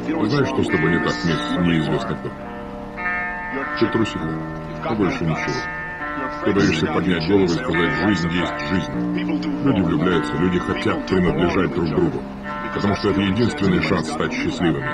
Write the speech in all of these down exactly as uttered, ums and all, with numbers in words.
Ты знаешь, что с тобой не так, мисс неизвестно кто? Ты трусиха, и больше ничего. Ты боишься поднять голову и сказать: жизнь есть жизнь. Люди влюбляются, люди хотят принадлежать друг другу, потому что это единственный шанс стать счастливыми.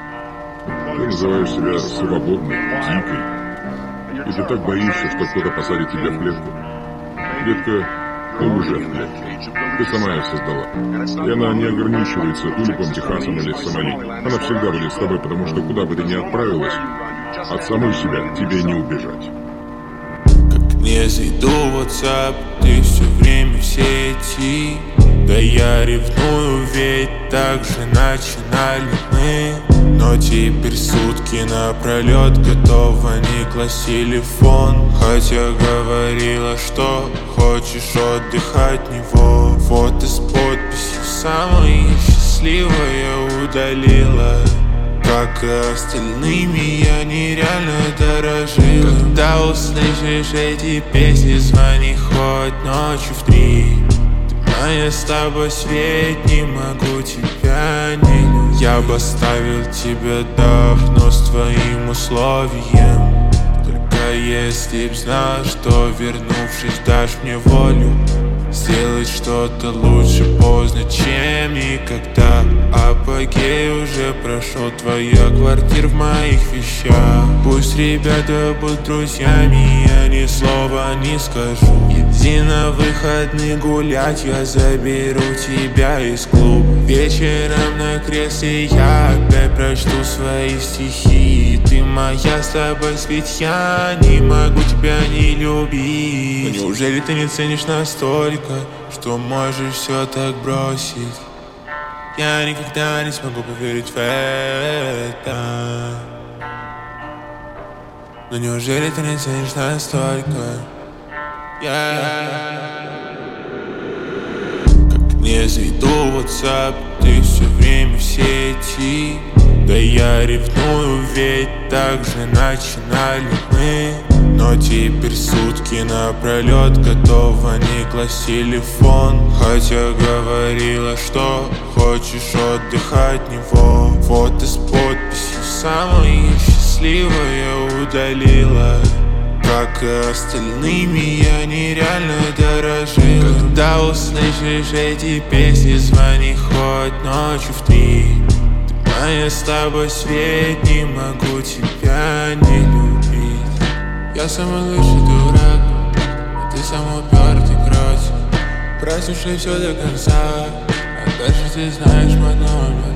Ты называешь себя свободной, дикой, и ты так боишься, что кто-то посадит тебя в клетку. Детка, ты уже в клетке. Ты сама ее создала. И она не ограничивается Тулипом, Техасом или Сомали. Она всегда будет с тобой, потому что куда бы ты ни отправилась, от самой себя тебе не убежать. Как не зайду в WhatsApp, ты все время в сети. Да я ревную, ведь так же начинали мы. Но теперь сутки напролет готова не класть телефон. Хотя говорила, что хочешь отдыхать от него. Фото с подписью «Самая счастливая» удалила. Как и остальными я нереально дорожила. Когда услышишь эти песни, звони хоть ночью в три. Ты моя с тобой свет, не могу тебя не любить. Я бы оставил тебя давно с твоим условием. Только если б знал, что вернувшись дашь мне волю. Сделать что-то лучше поздно, чем никогда. Апогей уже прошел, твоя квартира в моих вещах. Пусть ребята будут друзьями, я ни слова не скажу. Иди на выходные гулять, я заберу тебя из клуба. Вечером на кресле я опять прочту свои стихи. Ты моя, с тобой ведь я не могу тебя не любить. Но неужели ты не ценишь настолько, что можешь все так бросить? Я никогда не смогу поверить в это. Но неужели ты не ценишь настолько? Я Как не зайду в WhatsApp, ты все время в сети. Да я ревную, ведь так же начинали мы. Но теперь сутки напролет готова не класть телефон. Хотя говорила, что хочешь отдыхать от него. Фото с подписью «Самая счастливая» удалила. Как и остальными я нереально дорожила. Когда услышишь эти песни, звони хоть ночью в три. Ты моя, с тобой свет, не могу тебя не любить. Я самый лучший дурак, а ты самый упертый крот. Прослушай все до конца, а дальше ты знаешь мой номер.